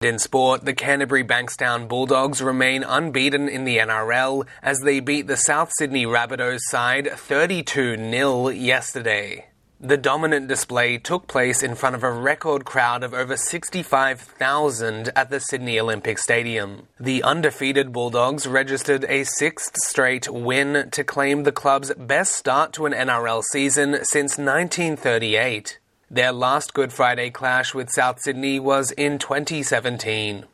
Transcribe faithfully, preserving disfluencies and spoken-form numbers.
In sport, the Canterbury Bankstown Bulldogs remain unbeaten in the N R L as they beat the South Sydney Rabbitohs side thirty-two nil yesterday. The dominant display took place in front of a record crowd of over sixty-five thousand at the Sydney Olympic Stadium. The undefeated Bulldogs registered a sixth straight win to claim the club's best start to an N R L season since nineteen thirty-eight. Their last Good Friday clash with South Sydney was in twenty seventeen.